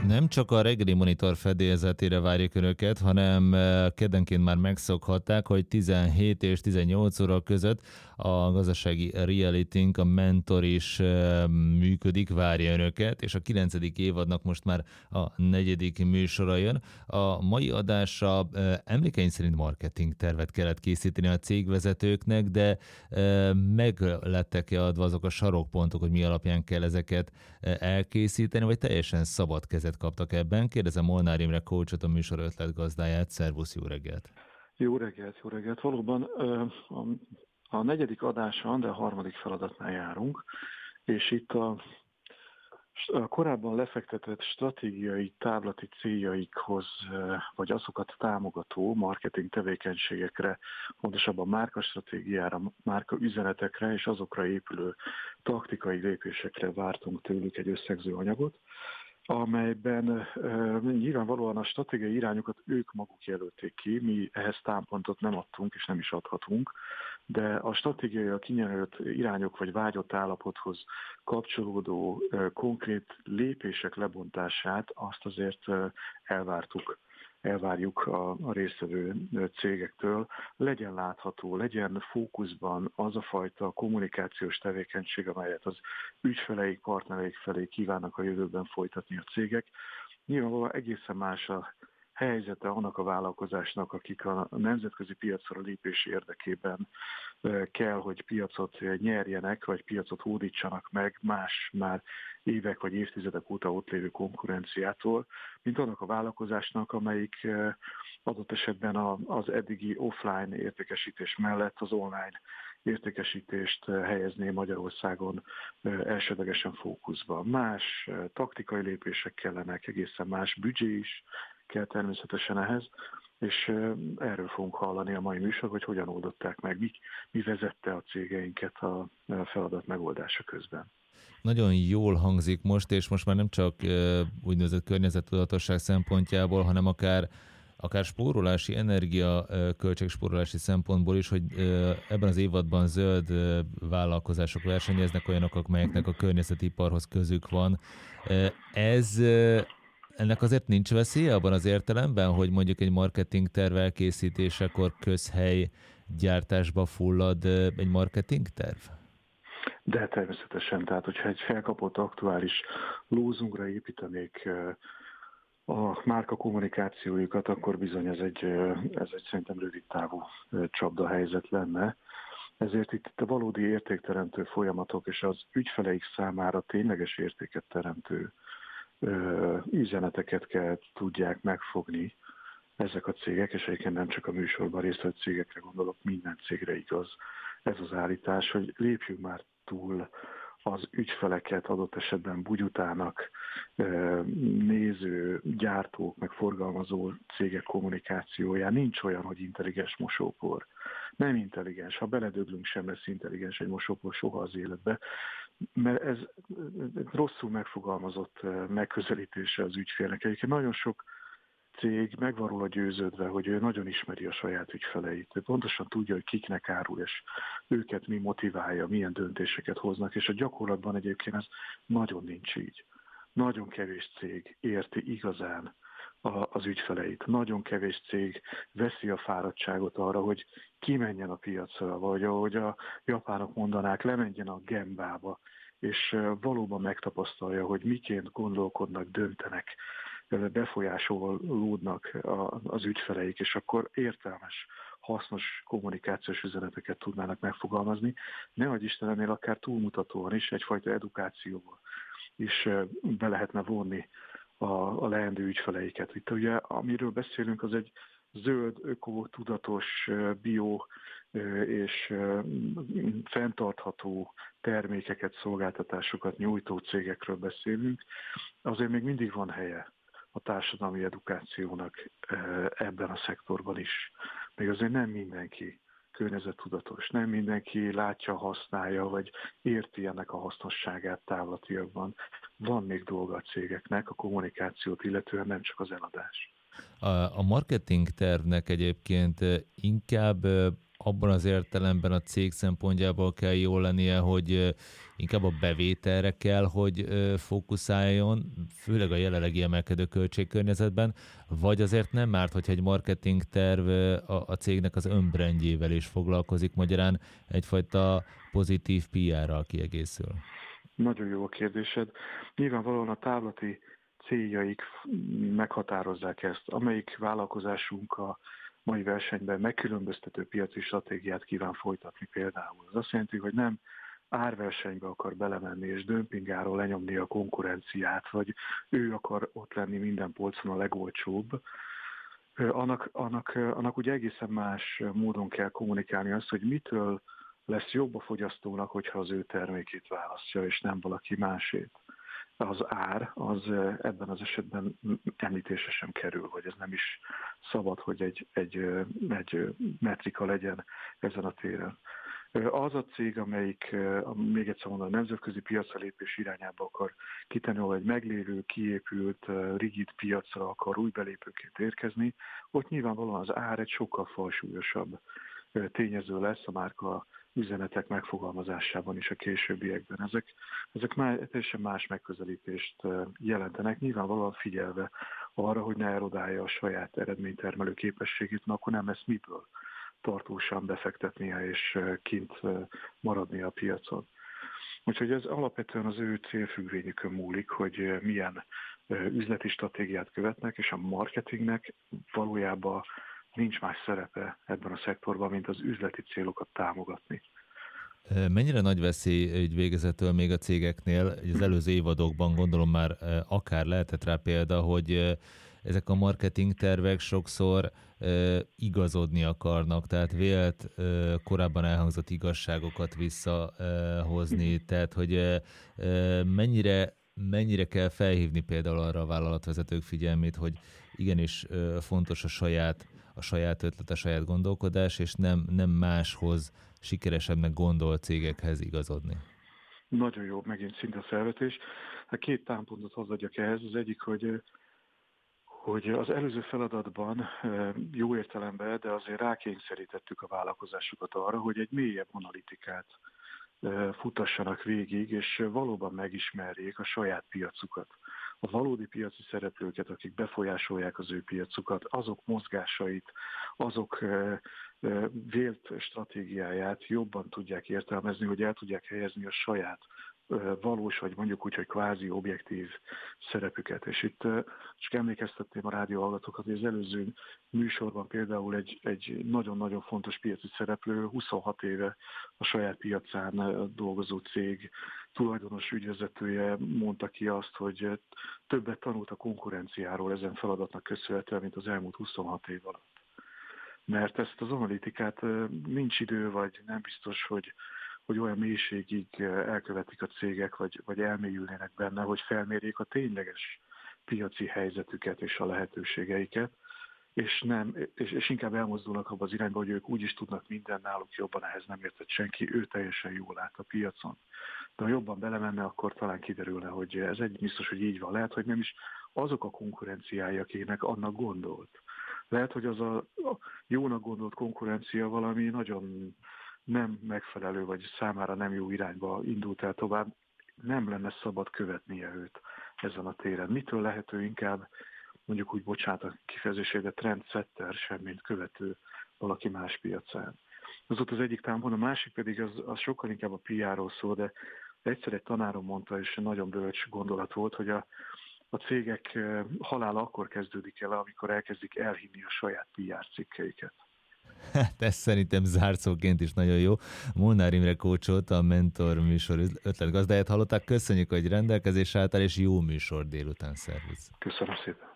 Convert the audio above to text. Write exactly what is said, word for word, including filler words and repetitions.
Nem csak a reggeli monitor fedélzetére várjuk Önöket, hanem keddenként már megszokhatták, hogy tizenhét és tizennyolc óra között a gazdasági realitynk, a Mentor is működik, várja Önöket, és a kilencedik évadnak most már a negyedik műsora jön. A mai adásra emlékeim szerint marketing tervet kellett készíteni a cégvezetőknek, de meg lettek-e adva azok a sarokpontok, hogy mi alapján kell ezeket elkészíteni, vagy teljesen szabad kezet kaptak ebben? Kérdezem Molnár Imre coachot, a műsor ötletgazdáját. Szervusz, jó reggelt! Jó reggelt, jó reggelt! Valóban a, a negyedik adás van, de a harmadik feladatnál járunk, és itt a, a korábban lefektetett stratégiai távlati céljaikhoz, vagy azokat támogató marketing tevékenységekre, pontosabban márkastratégiára, márka üzenetekre és azokra épülő taktikai lépésekre vártunk tőlük egy összegző anyagot, amelyben e, nyilvánvalóan a stratégiai irányokat ők maguk jelölték ki, mi ehhez támpontot nem adtunk és nem is adhatunk, de a stratégiai a kijelölt irányok vagy vágyott állapothoz kapcsolódó e, konkrét lépések lebontását azt azért e, elvártuk. elvárjuk a, a résztvevő cégektől, legyen látható, legyen fókuszban az a fajta kommunikációs tevékenység, amelyet az ügyfeleik, partnereik felé kívánnak a jövőben folytatni a cégek. Nyilvánvalóan egészen más a helyzete annak a vállalkozásnak, akik a nemzetközi piacra lépés érdekében kell, hogy piacot nyerjenek, vagy piacot hódítsanak meg más már évek vagy évtizedek óta ott lévő konkurenciától, mint annak a vállalkozásnak, amelyik adott esetben az eddigi offline értékesítés mellett az online értékesítést helyezné Magyarországon elsődlegesen fókuszba. Más taktikai lépések kellenek, egészen más büdzsé is kell természetesen ehhez, és erről fogunk hallani a mai műsor, hogy hogyan oldották meg, mi, mi vezette a cégeinket a feladat megoldása közben. Nagyon jól hangzik most, és most már nem csak úgynevezett környezettudatosság szempontjából, hanem akár akár spórolási, energia, költségspórolási szempontból is, hogy ebben az évadban zöld vállalkozások versenyeznek, olyanok, amelyeknek a környezetiparhoz közük van. Ez, ennek azért nincs veszélye abban az értelemben, hogy mondjuk egy marketing terv elkészítésekor közhely gyártásba fullad egy marketing terv? De természetesen, tehát hogyha egy felkapott aktuális lózunkra építenék a márka kommunikációjukat, akkor bizony ez egy, ez egy szerintem rövid távú csapda helyzet lenne. Ezért itt a valódi értékteremtő folyamatok és az ügyfeleik számára tényleges értéket teremtő üzeneteket kell tudják megfogni ezek a cégek, és egyébként nem csak a műsorban résztvevő cégekre gondolok, minden cégre igaz ez az állítás, hogy lépjünk már túl az ügyfeleket adott esetben bugyutának néző, gyártók, meg forgalmazó cégek kommunikációján. Nincs olyan, hogy intelligens mosópor. Nem intelligens. Ha beledöglünk, sem lesz intelligens egy mosópor soha az életbe, mert ez rosszul megfogalmazott megközelítése az ügyfélnek. Egyébként nagyon sok cég meg van róla győződve, hogy ő nagyon ismeri a saját ügyfeleit. Ő pontosan tudja, hogy kiknek árul, és őket mi motiválja, milyen döntéseket hoznak, és a gyakorlatban egyébként ez nagyon nincs így. Nagyon kevés cég érti igazán a, az ügyfeleit. Nagyon kevés cég veszi a fáradtságot arra, hogy kimenjen a piacra, vagy ahogy a japánok mondanák, lemenjen a gembába, és valóban megtapasztalja, hogy miként gondolkodnak, döntenek, befolyásolódnak az ügyfeleik, és akkor értelmes, hasznos kommunikációs üzeneteket tudnának megfogalmazni. Nehogy Istenemnél akár túlmutatóan is, egyfajta edukációval is be lehetne vonni a, a leendő ügyfeleiket. Itt ugye, amiről beszélünk, az egy zöld, öko, tudatos, bio és fenntartható termékeket, szolgáltatásokat nyújtó cégekről beszélünk. Azért még mindig van helye a társadalmi edukációnak ebben a szektorban is. Még azért nem mindenki környezettudatos, nem mindenki látja, használja, vagy érti ennek a hasznosságát távlatiakban. Van még dolga a cégeknek a kommunikációt, illetően nem csak az eladás. A, a marketing tervnek egyébként inkább abban az értelemben a cég szempontjából kell jól lennie, hogy inkább a bevételre kell, hogy fókuszáljon, főleg a jelenlegi emelkedő költségkörnyezetben, vagy azért nem árt, hogyha egy marketing terv a, a cégnek az önbrandjével is foglalkozik, magyarán egyfajta pozitív pé er-ral kiegészül? Nagyon jó a kérdésed. Nyilvánvalóan a távlati céljaik meghatározzák ezt. Amelyik vállalkozásunk a mai versenyben megkülönböztető piaci stratégiát kíván folytatni például. Az azt jelenti, hogy nem árversenybe akar belemenni és dömpingáról lenyomni a konkurenciát, vagy ő akar ott lenni minden polcon a legolcsóbb. Annak, annak, annak ugye egészen más módon kell kommunikálni azt, hogy mitől lesz jobb a fogyasztónak, hogyha az ő termékét választja, és nem valaki másét. Az ár, az ebben az esetben említésre sem kerül, vagy ez nem is szabad, hogy egy, egy, egy metrika legyen ezen a téren. Az a cég, amelyik, még egyszer mondom, a nemzetközi piacra lépés irányába akar kitenni, ahol egy meglévő, kiépült, rigid piacra akar új belépőként érkezni, ott nyilvánvalóan az ár egy sokkal falsúlyosabb tényező lesz a márka üzenetek megfogalmazásában is a későbbiekben. Ezek, ezek már teljesen más megközelítést jelentenek, nyilvánvalóan figyelve arra, hogy ne erodálja a saját eredménytermelő képességét, mert akkor nem lesz miből tartósan befektetnie és kint maradnia a piacon. Úgyhogy ez alapvetően az ő célfüggvényükön múlik, hogy milyen üzleti stratégiát követnek, és a marketingnek valójában nincs más szerepe ebben a szektorban, mint az üzleti célokat támogatni. Mennyire nagy veszély egy végezetül még a cégeknél, az előző évadokban gondolom már akár lehetett rá példa, hogy ezek a marketing tervek sokszor igazodni akarnak, tehát vélt korábban elhangzott igazságokat visszahozni, tehát hogy mennyire, mennyire kell felhívni például arra a vállalatvezetők figyelmét, hogy igenis fontos a saját a saját ötlet, a saját gondolkodás, és nem, nem máshoz, sikeresebbnek gondolt cégekhez igazodni. Nagyon jó, megint szinte a felvetés. Hát két támpontot hozzáadjak ehhez. Az egyik, hogy, hogy az előző feladatban jó értelemben, de azért rákényszerítettük a vállalkozásokat arra, hogy egy mélyebb analitikát futassanak végig, és valóban megismerjék a saját piacukat. A valódi piaci szereplőket, akik befolyásolják az ő piacukat, azok mozgásait, azok vélt stratégiáját jobban tudják értelmezni, hogy el tudják helyezni a saját valós, vagy mondjuk úgy, hogy kvázi objektív szerepüket. És itt csak emlékeztetném a rádióhallgatókat, hogy az előző műsorban például egy, egy nagyon-nagyon fontos piaci szereplő, huszonhat éve a saját piacán dolgozó cég tulajdonos ügyvezetője mondta ki azt, hogy többet tanult a konkurenciáról ezen feladatnak köszönhetően, mint az elmúlt huszonhat év alatt. Mert ezt az analitikát nincs idő, vagy nem biztos, hogy hogy olyan mélységig elkövetik a cégek, vagy, vagy elmélyülnének benne, hogy felmérjék a tényleges piaci helyzetüket és a lehetőségeiket, és, nem, és, és inkább elmozdulnak abba az irányba, hogy ők úgy is tudnak minden, náluk jobban, ehhez nem értett senki, ő teljesen jól lát a piacon. De ha jobban belemenne, akkor talán kiderülne, hogy ez egy biztos, hogy így van. Lehet, hogy nem is azok a konkurenciái, akinek annak gondolt. Lehet, hogy az a, a jónak gondolt konkurencia valami nagyon nem megfelelő, vagy számára nem jó irányba indult el tovább, nem lenne szabad követnie őt ezen a téren. Mitől lehet ő inkább, mondjuk úgy, bocsánat a kifejezésére, trendsetter sem, mint követő valaki más piacán. Az ott az egyik támpont, a másik pedig az, az sokkal inkább a pé er-ról szól, de egyszer egy tanárom mondta, és nagyon bölcs gondolat volt, hogy a, a cégek halála akkor kezdődik el, amikor elkezdik elhinni a saját pé er cikkeiket. Hát ez szerintem zárszóként is nagyon jó. Molnár Imre kócsolt, a Mentor műsor ötletgazdáját hallották. Köszönjük, hogy rendelkezésre álltál, és jó műsor délután. Szervusz! Köszönöm szépen!